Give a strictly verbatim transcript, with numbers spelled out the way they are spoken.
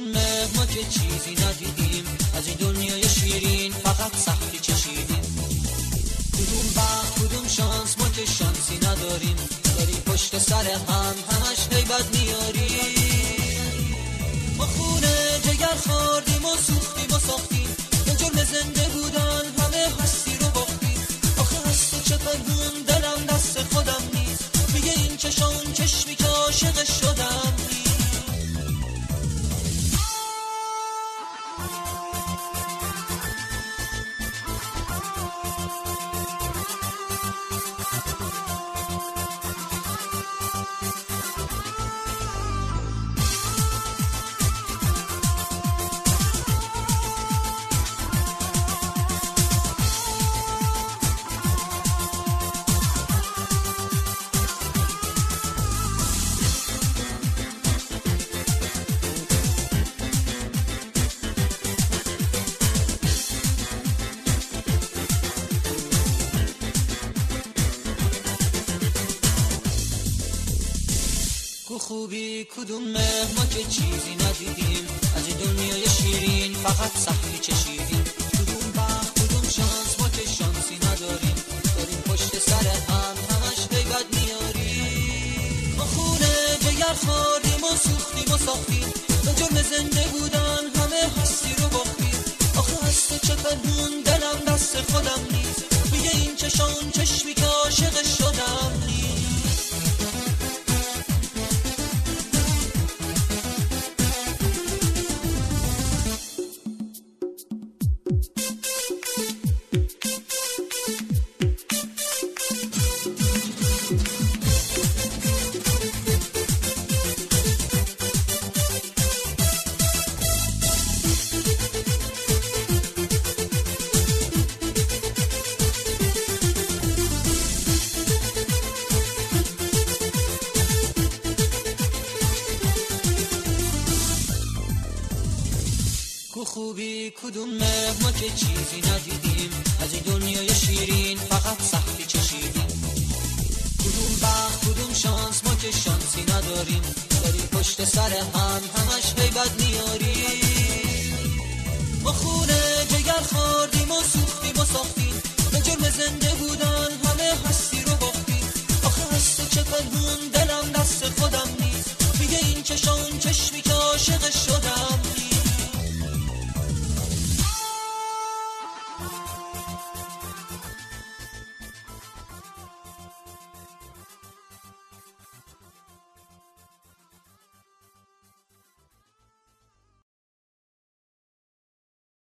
کدوم مه ما که چیزی ندیدیم، از این دنیای شیرین فقط سختی چشیدیم. کدوم بخت کدوم شانس ما که شانسی نداریم، داریم پشت سر هم همش غیبت میاریم. ما خونه جگر خوردیم و سوختیم و ساختیم، به جرم زنده بودن همه هستی رو باختیم. آخه از تو چه پنهون دلم دست خودم نیست، میگه این چشان چشمی که عاشق شدم نیست. خوبی کدوم مه ما که چیزی ندیدیم، از این دنیای شیرین فقط سختی چشیدیم. کدوم بخت کدوم شانس ما که شانسی نداریم، داریم پشت سر هم همش غیبت میاریم. ما خونه جگر خوردیم و سوختیم و ساختیم، به جرم زنده بودن همه هستی رو باختیم. آخه از تو چه پنهون دلم دست خودم نیست، میگه این چشان چشمی که عاشق شدم نیست. خوبی کدوم مه ما که چیزی ندیدیم، از این دنیای شیرین فقط سختی چشیدیم. کدوم بخت کدوم شانس ما که شانسی نداریم، داریم پشت سر هم همش غیبت میاریم.